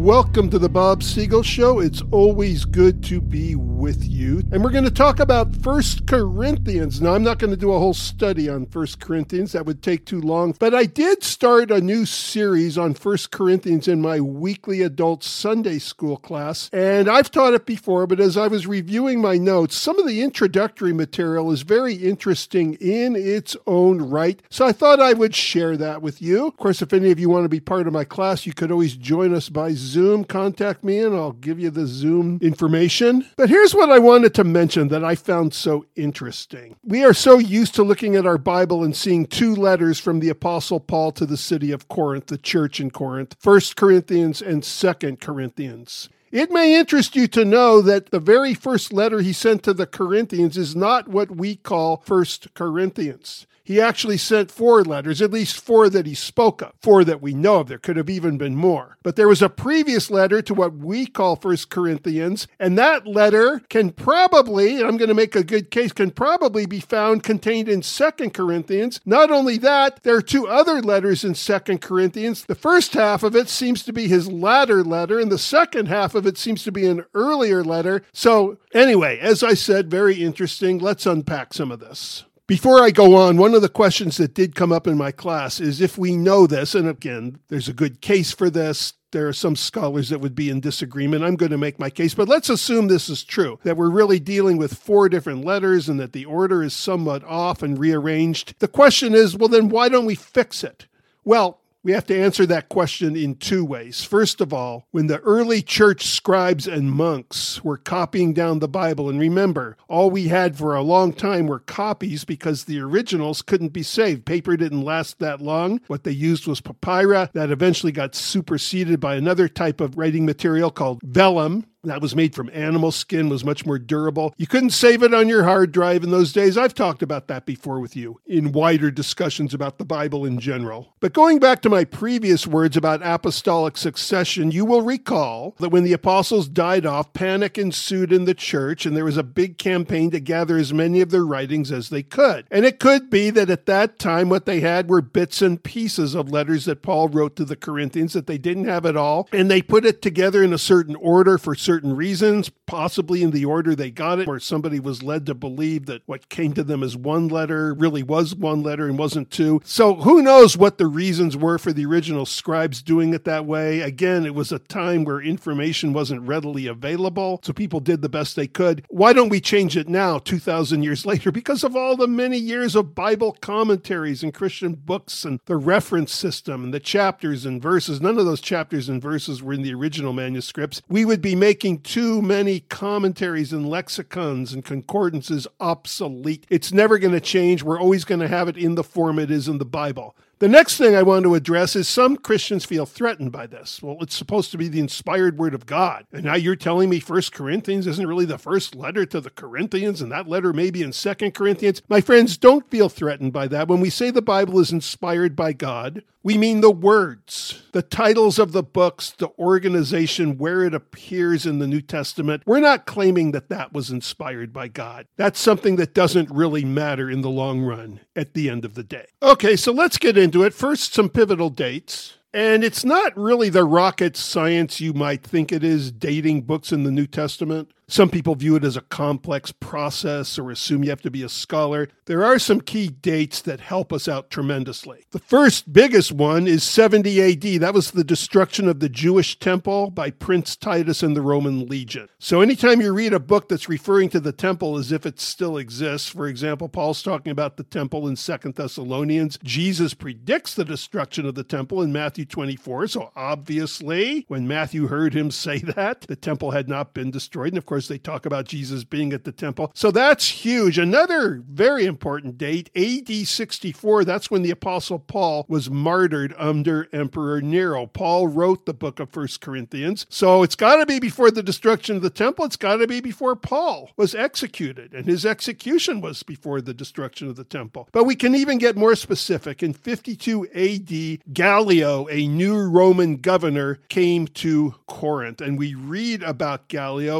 Welcome to the Bob Siegel Show. It's always good to be with you. And we're going to talk about 1 Corinthians. Now, I'm not going to do a whole study on 1 Corinthians. That would take too long. But I did start a new series on 1 Corinthians in my weekly adult Sunday school class. And I've taught it before, but as I was reviewing my notes, some of the introductory material is very interesting in its own right. So I thought I would share that with you. Of course, if any of you want to be part of my class, you could always join us by Zoom. Contact me and I'll give you the Zoom information. But here's what I wanted to mention that I found so interesting. We are so used to looking at our Bible and seeing two letters from the Apostle Paul to the city of Corinth, the church in Corinth, 1 Corinthians and 2 Corinthians. It may interest you to know that the very first letter he sent to the Corinthians is not what we call 1 Corinthians. He actually sent 4 letters, at least 4 that he spoke of, 4 that we know of. There could have even been more. But there was a previous letter to what we call 1 Corinthians, and that letter can probably, and I'm going to make a good case, can probably be found contained in 2 Corinthians. Not only that, there are 2 other letters in 2 Corinthians. The first half of it seems to be his latter letter, and the second half of it seems to be an earlier letter. So anyway, as I said, very interesting. Let's unpack some of this. Before I go on, one of the questions that did come up in my class is if we know this, and again, there's a good case for this. There are some scholars that would be in disagreement. I'm going to make my case, but let's assume this is true, that we're really dealing with 4 different letters and that the order is somewhat off and rearranged. The question is, well, then why don't we fix it? Well, we have to answer that question in 2 ways. First of all, when the early church scribes and monks were copying down the Bible, and remember, all we had for a long time were copies because the originals couldn't be saved. Paper didn't last that long. What they used was papyrus that eventually got superseded by another type of writing material called vellum. That was made from animal skin, was much more durable. You couldn't save it on your hard drive in those days. I've talked about that before with you in wider discussions about the Bible in general. But going back to my previous words about apostolic succession, you will recall that when the apostles died off, panic ensued in the church, and there was a big campaign to gather as many of their writings as they could. And it could be that at that time what they had were bits and pieces of letters that Paul wrote to the Corinthians, that they didn't have it all, and they put it together in a certain order for certain reasons, possibly in the order they got it, or somebody was led to believe that what came to them as 1 letter really was 1 letter and wasn't 2. So who knows what the reasons were for the original scribes doing it that way. Again, it was a time where information wasn't readily available, so people did the best they could. Why don't we change it now, 2,000 years later? Because of all the many years of Bible commentaries and Christian books and the reference system and the chapters and verses. None of those chapters and verses were in the original manuscripts. We would be making too many commentaries and lexicons and concordances obsolete. It's never going to change. We're always going to have it in the form it is in the Bible. The next thing I want to address is some Christians feel threatened by this. Well, it's supposed to be the inspired word of God. And now you're telling me 1 Corinthians isn't really the first letter to the Corinthians, and that letter may be in 2 Corinthians. My friends, don't feel threatened by that. When we say the Bible is inspired by God, we mean the words, the titles of the books, the organization, where it appears in the New Testament. We're not claiming that that was inspired by God. That's something that doesn't really matter in the long run at the end of the day. Okay, so let's get into it. First, some pivotal dates. And it's not really the rocket science you might think it is, dating books in the New Testament. Some people view it as a complex process or assume you have to be a scholar. There are some key dates that help us out tremendously. The first biggest one is 70 AD. That was the destruction of the Jewish temple by Prince Titus and the Roman legion. So anytime you read a book that's referring to the temple as if it still exists, for example, Paul's talking about the temple in 2 Thessalonians. Jesus predicts the destruction of the temple in Matthew 24. So obviously, when Matthew heard him say that, the temple had not been destroyed. And of course, they talk about Jesus being at the temple. So that's huge. Another very important date, AD 64, that's when the Apostle Paul was martyred under Emperor Nero. Paul wrote the book of 1 Corinthians. So it's got to be before the destruction of the temple. It's got to be before Paul was executed. And his execution was before the destruction of the temple. But we can even get more specific. In 52 AD, Gallio, a new Roman governor, came to Corinth. And we read about Gallio in Acts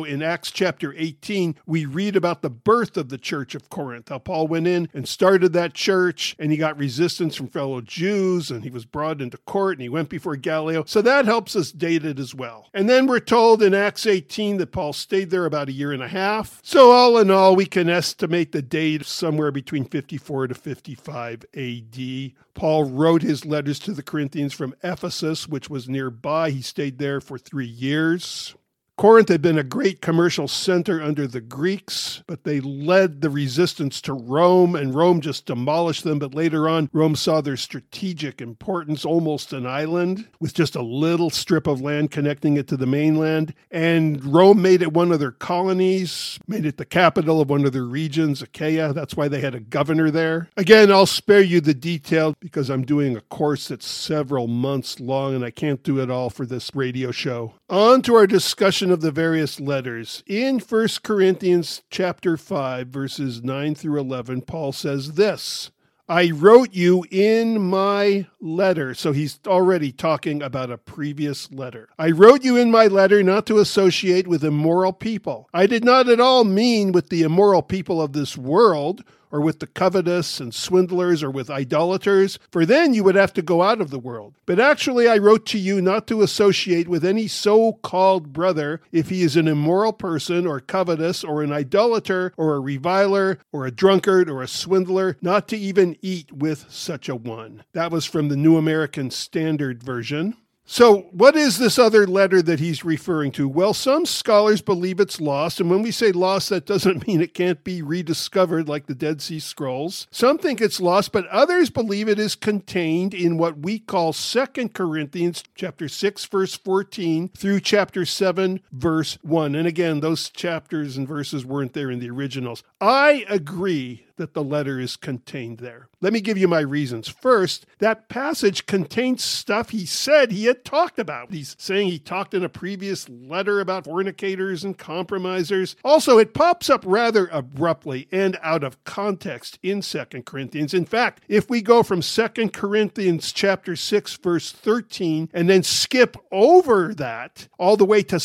Acts chapter 18, we read about the birth of the church of Corinth, how Paul went in and started that church, and he got resistance from fellow Jews, and he was brought into court, and he went before Gallio. So that helps us date it as well. And then we're told in Acts 18 that Paul stayed there about a year and a half. So all in all, we can estimate the date somewhere between 54 to 55 AD. Paul wrote his letters to the Corinthians from Ephesus, which was nearby. He stayed there for 3 years. Corinth had been a great commercial center under the Greeks, but they led the resistance to Rome, and Rome just demolished them. But later on, Rome saw their strategic importance, almost an island with just a little strip of land connecting it to the mainland. And Rome made it one of their colonies, made it the capital of one of their regions, Achaia. That's why they had a governor there. Again, I'll spare you the detail because I'm doing a course that's several months long, and I can't do it all for this radio show. On to our discussion of the various letters. In 1 Corinthians chapter 5, verses 9 through 11, Paul says this, I wrote you in my letter. So he's already talking about a previous letter. I wrote you in my letter not to associate with immoral people. I did not at all mean with the immoral people of this world, or with the covetous and swindlers, or with idolaters, for then you would have to go out of the world. But actually I wrote to you not to associate with any so-called brother if he is an immoral person, or covetous, or an idolater, or a reviler, or a drunkard, or a swindler, not to even eat with such a one. That was from the New American Standard Version. So what is this other letter that he's referring to? Well, some scholars believe it's lost, and when we say lost, that doesn't mean it can't be rediscovered like the Dead Sea Scrolls. Some think it's lost, but others believe it is contained in what we call 2 Corinthians chapter 6, verse 14 through chapter 7, verse 1. And again, those chapters and verses weren't there in the originals. I agree that the letter is contained there. Let me give you my reasons. First, that passage contains stuff he said he had talked about. He's saying he talked in a previous letter about fornicators and compromisers. Also, it pops up rather abruptly and out of context in 2 Corinthians. In fact, if we go from 2 Corinthians chapter 6, verse 13, and then skip over that all the way to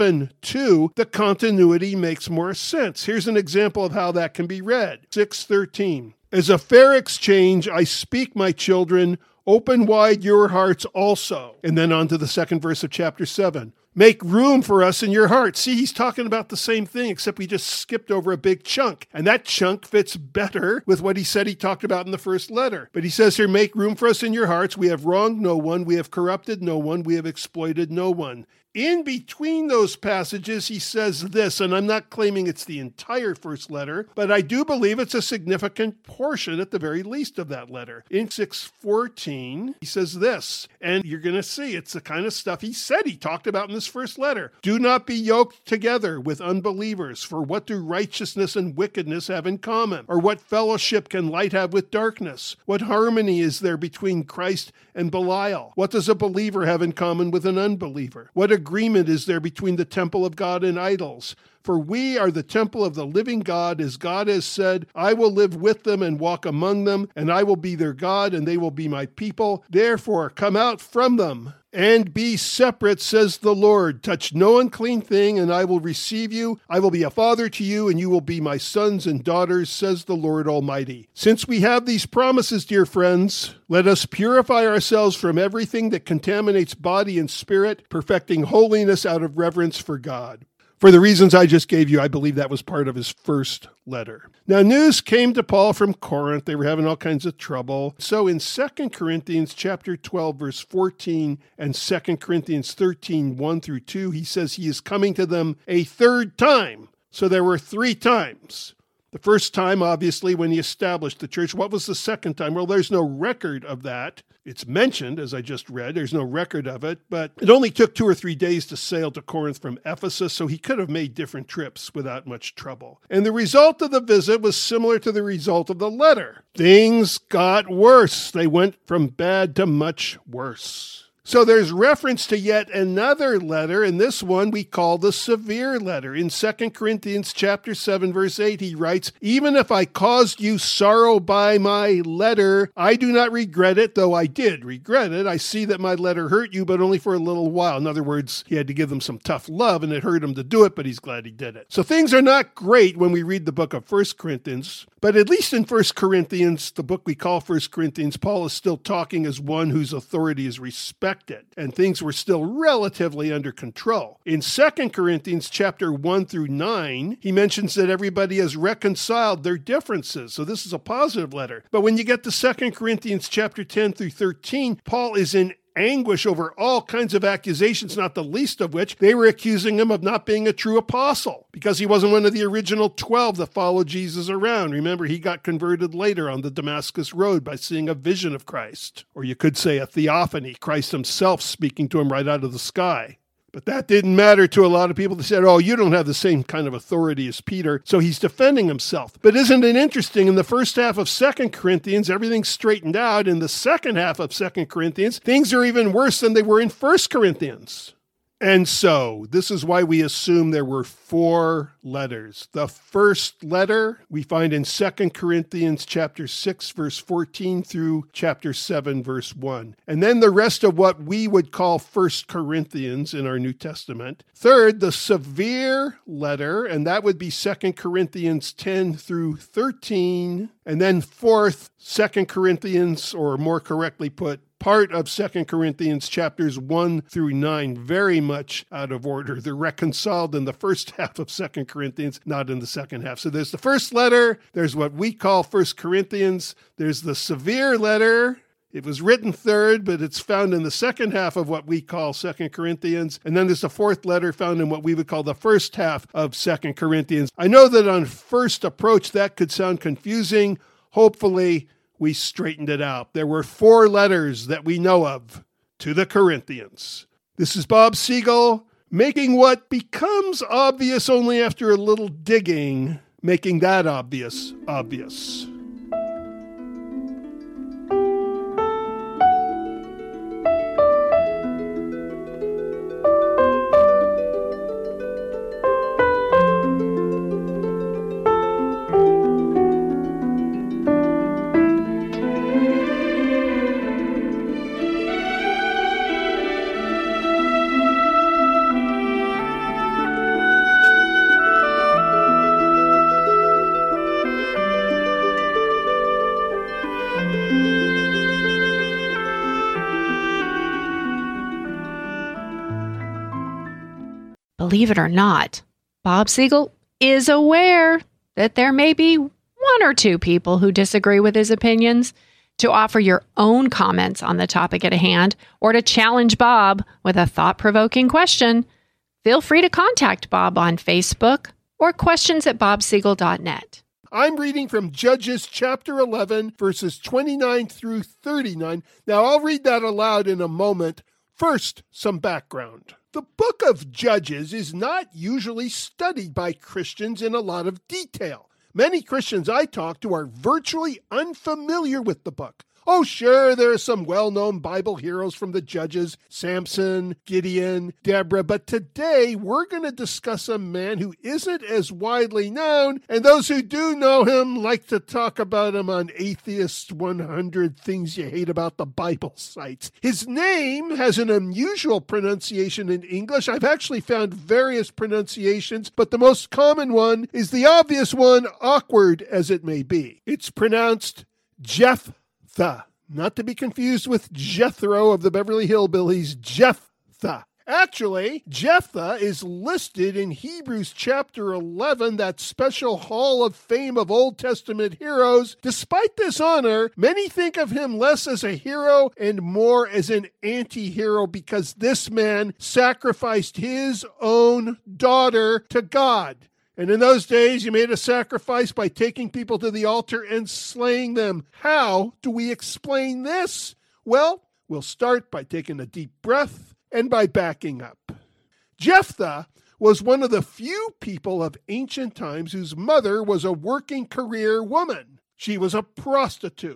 7:2, the continuity makes more sense. Here's an example of how that can be read. 6:13. As a fair exchange, I speak, my children, open wide your hearts also. And then on to the second verse of chapter 7. Make room for us in your hearts. See, he's talking about the same thing, except we just skipped over a big chunk. And that chunk fits better with what he said he talked about in the first letter. But he says here, make room for us in your hearts. We have wronged no one. We have corrupted no one. We have exploited no one. In between those passages, he says this, and I'm not claiming it's the entire first letter, but I do believe it's a significant portion at the very least of that letter. In 6:14, he says this, and you're going to see it's the kind of stuff he said he talked about in this first letter. Do not be yoked together with unbelievers, for what do righteousness and wickedness have in common? Or what fellowship can light have with darkness? What harmony is there between Christ and Belial? What does a believer have in common with an unbeliever? What agreement is there between the temple of God and idols? For we are the temple of the living God, as God has said, I will live with them and walk among them, and I will be their God, and they will be my people. Therefore, come out from them and be separate, says the Lord. Touch no unclean thing, and I will receive you. I will be a father to you, and you will be my sons and daughters, says the Lord Almighty. Since we have these promises, dear friends, let us purify ourselves from everything that contaminates body and spirit, perfecting holiness out of reverence for God. For the reasons I just gave you, I believe that was part of his first letter. Now, news came to Paul from Corinth. They were having all kinds of trouble. So in 2 Corinthians chapter 12, verse 14, and 2 Corinthians 13, 1 through 2, he says he is coming to them a third time. So there were 3 times. The first time, obviously, when he established the church. What was the second time? Well, there's no record of that. It's mentioned, as I just read. There's no record of it, but it only took 2 or 3 days to sail to Corinth from Ephesus, so he could have made different trips without much trouble. And the result of the visit was similar to the result of the letter. Things got worse. They went from bad to much worse. So there's reference to yet another letter, and this one we call the severe letter. In 2 Corinthians chapter 7, verse 8, he writes, "Even if I caused you sorrow by my letter, I do not regret it, though I did regret it. I see that my letter hurt you, but only for a little while." In other words, he had to give them some tough love, and it hurt him to do it, but he's glad he did it. So things are not great when we read the book of 1 Corinthians, but at least in 1 Corinthians, the book we call 1 Corinthians, Paul is still talking as one whose authority is respected, and things were still relatively under control. In 2 Corinthians chapter 1 through 9, he mentions that everybody has reconciled their differences. So this is a positive letter. But when you get to 2 Corinthians chapter 10 through 13, Paul is in anguish over all kinds of accusations, not the least of which they were accusing him of not being a true apostle because he wasn't one of the original 12 that followed Jesus around. Remember, he got converted later on the Damascus Road by seeing a vision of Christ. Or you could say a theophany, Christ himself speaking to him right out of the sky. But that didn't matter to a lot of people. They said, "Oh, you don't have the same kind of authority as Peter." So he's defending himself. But isn't it interesting? In the first half of 2 Corinthians, everything's straightened out. In the second half of 2 Corinthians, things are even worse than they were in 1 Corinthians. And so this is why we assume there were 4 letters. The first letter we find in 2 Corinthians chapter 6, verse 14 through chapter 7, verse 1. And then the rest of what we would call 1 Corinthians in our New Testament. Third, the severe letter, and that would be 2 Corinthians 10 through 13. And then fourth, 2 Corinthians, or more correctly put, part of 2 Corinthians chapters 1 through 9, very much out of order. They're reconciled in the first half of 2 Corinthians, not in the second half. So there's the first letter, there's what we call 1 Corinthians, there's the severe letter. It was written third, but it's found in the second half of what we call 2 Corinthians. And then there's the fourth letter found in what we would call the first half of 2 Corinthians. I know that on first approach that could sound confusing. Hopefully, we straightened it out. There were 4 letters that we know of to the Corinthians. This is Bob Siegel, making what becomes obvious only after a little digging, making that obvious. Believe it or not, Bob Siegel is aware that there may be 1 or 2 people who disagree with his opinions. To offer your own comments on the topic at hand or to challenge Bob with a thought-provoking question, feel free to contact Bob on Facebook or questions@bobsiegel.net. I'm reading from Judges chapter 11, verses 29 through 39. Now, I'll read that aloud in a moment. First, some background. The book of Judges is not usually studied by Christians in a lot of detail. Many Christians I talk to are virtually unfamiliar with the book. Oh, sure, there are some well-known Bible heroes from the Judges, Samson, Gideon, Deborah, but today we're going to discuss a man who isn't as widely known, and those who do know him like to talk about him on Atheist 100 Things You Hate About the Bible sites. His name has an unusual pronunciation in English. I've actually found various pronunciations, but the most common one is the obvious one, awkward as it may be. It's pronounced Jephthah. Not to be confused with Jethro of the Beverly Hillbillies, Jephthah. Actually, Jephthah is listed in Hebrews chapter 11, that special hall of fame of Old Testament heroes. Despite this honor, many think of him less as a hero and more as an anti-hero because this man sacrificed his own daughter to God. And in those days, you made a sacrifice by taking people to the altar and slaying them. How do we explain this? Well, we'll start by taking a deep breath and by backing up. Jephthah was one of the few people of ancient times whose mother was a working career woman. She was a prostitute.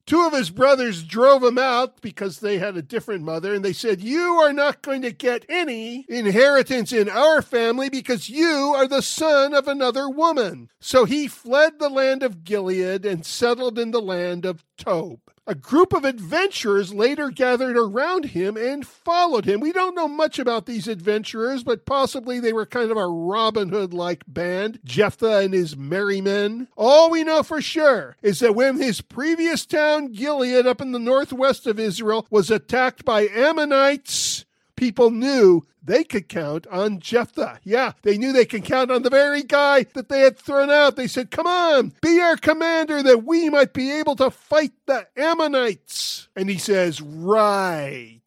Two of his brothers drove him out because they had a different mother, and they said, "You are not going to get any inheritance in our family because you are the son of another woman." So he fled the land of Gilead and settled in the land of Tob. A group of adventurers later gathered around him and followed him. We don't know much about these adventurers, but possibly they were kind of a Robin Hood-like band, Jephthah and his merry men. All we know for sure is that when his previous town, Gilead, up in the northwest of Israel, was attacked by Ammonites, people knew they could count on Jephthah. Yeah, they knew they could count on the very guy that they had thrown out. They said, "Come on, be our commander that we might be able to fight the Ammonites." And he says, "Right.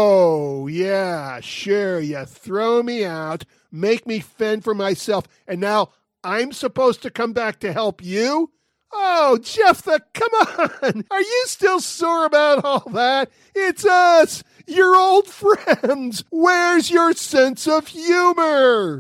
Oh, yeah, sure. You throw me out, make me fend for myself, and now I'm supposed to come back to help you? Oh, Jephthah, come on. Are you still sore about all that? It's us, your old friends. Where's your sense of humor?"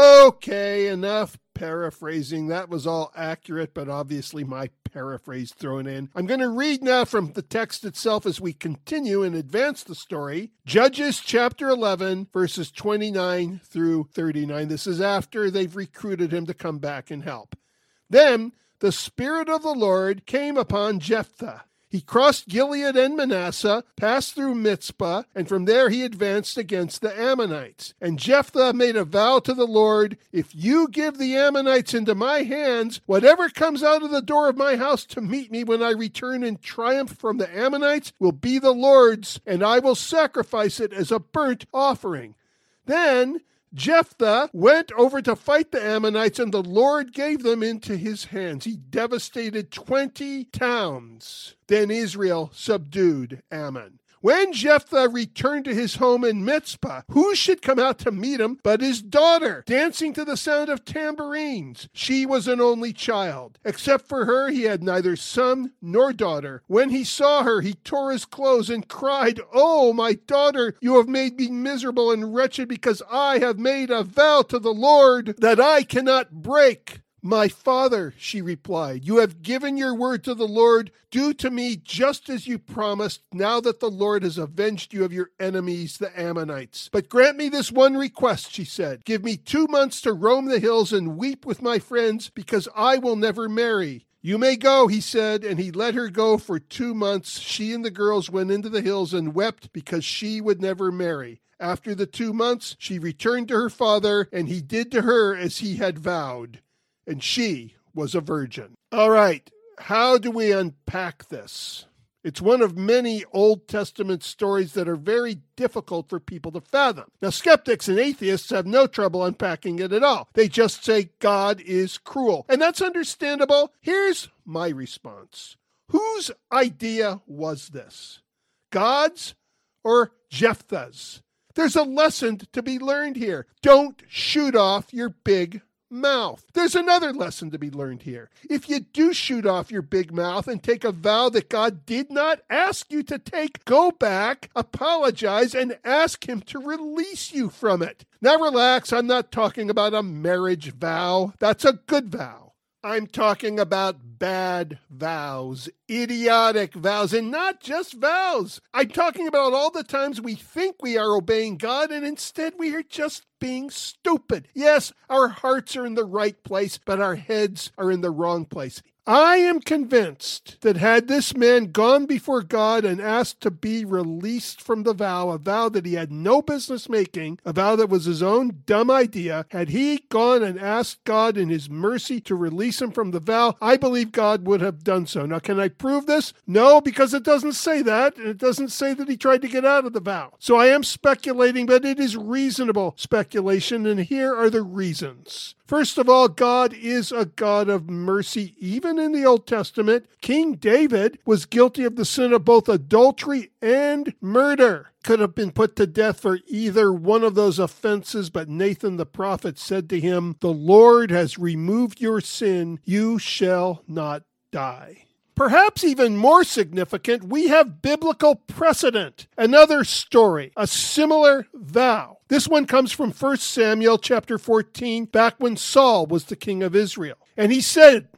Okay, enough paraphrasing. That was all accurate, but obviously my paraphrase thrown in. I'm going to read now from the text itself as we continue and advance the story. Judges chapter 11, verses 29 through 39. This is after they've recruited him to come back and help. Then the Spirit of the Lord came upon Jephthah. He crossed Gilead and Manasseh, passed through Mizpah, and from there he advanced against the Ammonites. And Jephthah made a vow to the Lord, "If you give the Ammonites into my hands, whatever comes out of the door of my house to meet me when I return in triumph from the Ammonites will be the Lord's, and I will sacrifice it as a burnt offering." Then Jephthah went over to fight the Ammonites, and the Lord gave them into his hands. He devastated 20 towns. Then Israel subdued Ammon. When Jephthah returned to his home in Mizpah, who should come out to meet him but his daughter, dancing to the sound of tambourines? She was an only child. Except for her, he had neither son nor daughter. When he saw her, he tore his clothes and cried, "Oh, my daughter, you have made me miserable and wretched because I have made a vow to the Lord that I cannot break." "My father," she replied, "you have given your word to the Lord. Do to me just as you promised, now that the Lord has avenged you of your enemies, the Ammonites. But grant me this one request," she said. "Give me 2 months to roam the hills and weep with my friends, because I will never marry." "You may go," he said, and he let her go for 2 months. She and the girls went into the hills and wept because she would never marry. After the 2 months, she returned to her father, and he did to her as he had vowed. And she was a virgin. All right, how do we unpack this? It's one of many Old Testament stories that are very difficult for people to fathom. Now, skeptics and atheists have no trouble unpacking it at all. They just say God is cruel. And that's understandable. Here's my response. Whose idea was this? God's or Jephthah's? There's a lesson to be learned here. Don't shoot off your big mouth. There's another lesson to be learned here. If you do shoot off your big mouth and take a vow that God did not ask you to take, go back, apologize, and ask him to release you from it. Now relax, I'm not talking about a marriage vow. That's a good vow. I'm talking about bad vows, idiotic vows, and not just vows. I'm talking about all the times we think we are obeying God, and instead we are just being stupid. Yes, our hearts are in the right place, but our heads are in the wrong place. I am convinced that had this man gone before God and asked to be released from the vow, a vow that he had no business making, a vow that was his own dumb idea, had he gone and asked God in his mercy to release him from the vow, I believe God would have done so. Now, can I prove this? No, because it doesn't say that. It doesn't say that he tried to get out of the vow. So I am speculating, but it is reasonable speculation, and here are the reasons. First of all, God is a God of mercy. Even in the Old Testament, King David was guilty of the sin of both adultery and murder. Could have been put to death for either one of those offenses, but Nathan the prophet said to him, "The Lord has removed your sin. You shall not die." Perhaps even more significant, we have biblical precedent. Another story, a similar vow. This one comes from 1 Samuel chapter 14, back when Saul was the king of Israel. And he said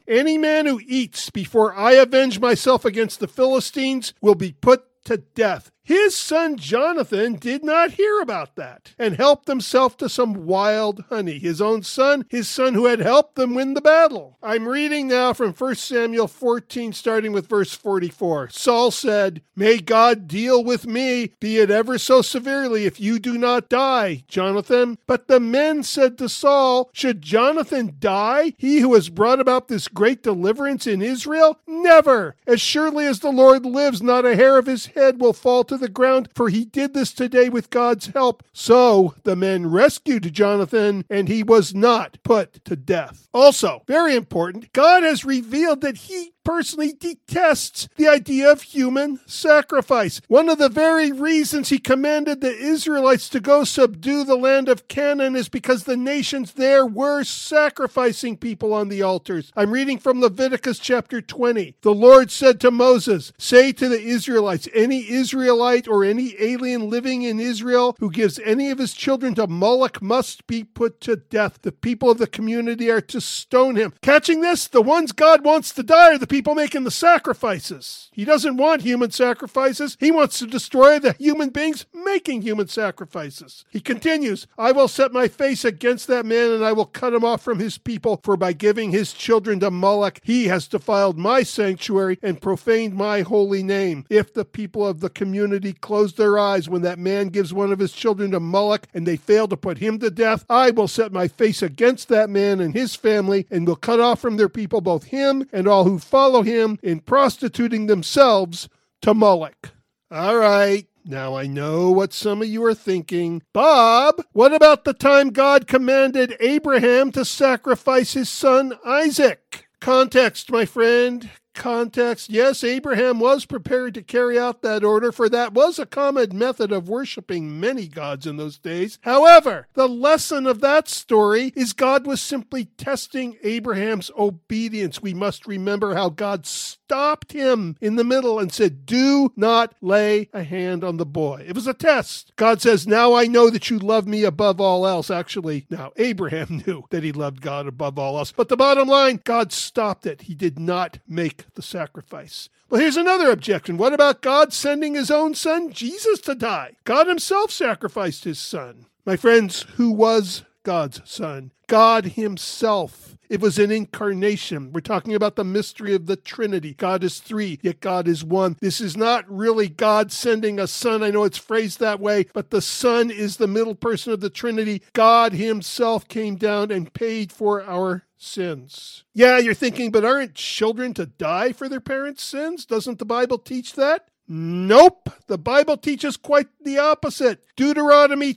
Any man who eats before I avenge myself against the Philistines will be put to death. His son Jonathan did not hear about that and helped himself to some wild honey. His own son, his son who had helped them win the battle. I'm reading now from 1 Samuel 14, starting with verse 44. Saul said, "May God deal with me, be it ever so severely, if you do not die, Jonathan." But the men said to Saul, "Should Jonathan die, he who has brought about this great deliverance in Israel? Never! As surely as the Lord lives, not a hair of his head will fall to the ground, for he did this today with God's help." So the men rescued Jonathan, and he was not put to death. Also, very important, God has revealed that he personally detests the idea of human sacrifice. One of the very reasons he commanded the Israelites to go subdue the land of Canaan is because the nations there were sacrificing people on the altars. I'm reading from Leviticus chapter 20. The Lord said to Moses, "Say to the Israelites, any Israelite or any alien living in Israel who gives any of his children to Moloch must be put to death. The people of the community are to stone him." Catching this? The ones God wants to die are the people making the sacrifices. He doesn't want human sacrifices. He wants to destroy the human beings making human sacrifices. He continues, "I will set my face against that man, and I will cut him off from his people, for by giving his children to Moloch, he has defiled my sanctuary and profaned my holy name. If the people of the community close their eyes when that man gives one of his children to Moloch, and they fail to put him to death, I will set my face against that man and his family, and will cut off from their people both him and all who follow him in prostituting themselves to Moloch." All right. Now I know what some of you are thinking. Bob, what about the time God commanded Abraham to sacrifice his son Isaac? Context, my friend. Context. Yes, Abraham was prepared to carry out that order, for that was a common method of worshiping many gods in those days. However, the lesson of that story is God was simply testing Abraham's obedience. We must remember how God stopped him in the middle and said, "Do not lay a hand on the boy." It was a test. God says, "Now I know that you love me above all else." Actually, now Abraham knew that he loved God above all else. But the bottom line, God stopped it. He did not make the sacrifice. Well, here's another objection. What about God sending his own son, Jesus, to die? God himself sacrificed his son. My friends, who was God's son? God himself. It was an incarnation. We're talking about the mystery of the Trinity. God is three, yet God is one. This is not really God sending a son. I know it's phrased that way, but the Son is the middle person of the Trinity. God himself came down and paid for our sins. Yeah, you're thinking, but aren't children to die for their parents' sins? Doesn't the Bible teach that? Nope. The Bible teaches quite the opposite. Deuteronomy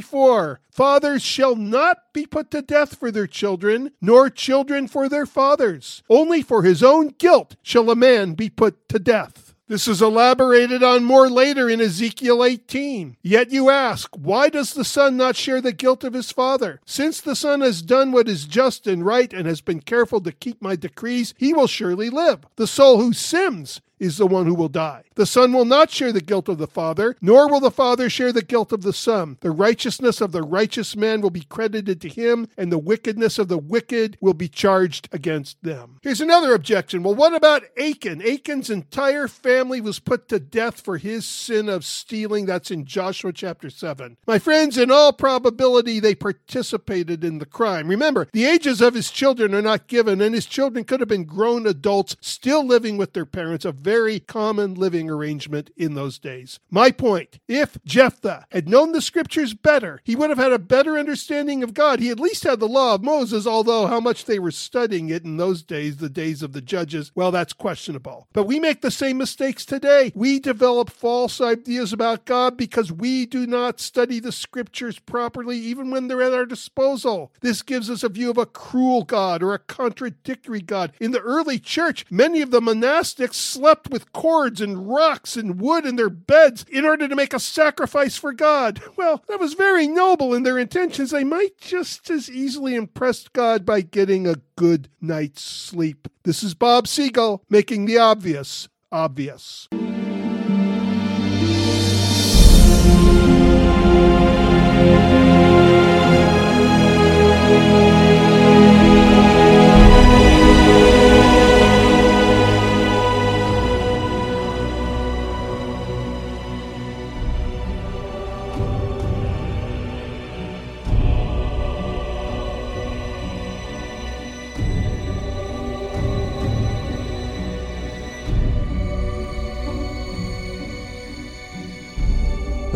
24. Fathers shall not be put to death for their children, nor children for their fathers. Only for his own guilt shall a man be put to death. This is elaborated on more later in Ezekiel 18. Yet you ask, why does the son not share the guilt of his father? Since the son has done what is just and right and has been careful to keep my decrees, he will surely live. The soul who sins is the one who will die. The son will not share the guilt of the father, nor will the father share the guilt of the son. The righteousness of the righteous man will be credited to him, and the wickedness of the wicked will be charged against them. Here's another objection. Well, what about Achan? Achan's entire family was put to death for his sin of stealing. That's in Joshua chapter 7. My friends, in all probability, they participated in the crime. Remember, the ages of his children are not given, and his children could have been grown adults still living with their parents, a very common living arrangement in those days. My point, if Jephthah had known the scriptures better, he would have had a better understanding of God. He at least had the law of Moses, although how much they were studying it in those days, the days of the judges, well, that's questionable. But we make the same mistakes today. We develop false ideas about God because we do not study the scriptures properly, even when they're at our disposal. This gives us a view of a cruel God or a contradictory God. In the early church, many of the monastics slept with cords and rocks and wood in their beds in order to make a sacrifice for God. Well, that was very noble in their intentions. They might just as easily impress God by getting a good night's sleep. This is Bob Siegel making the obvious obvious.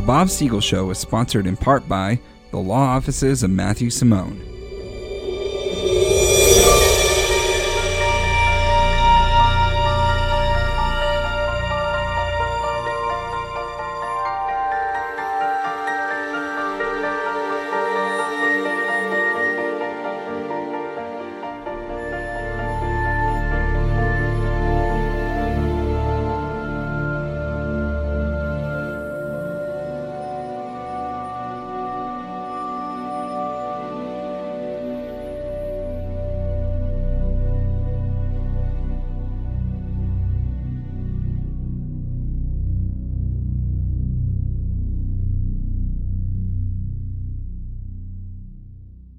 The Bob Siegel Show is sponsored in part by the law offices of Matthew Simone.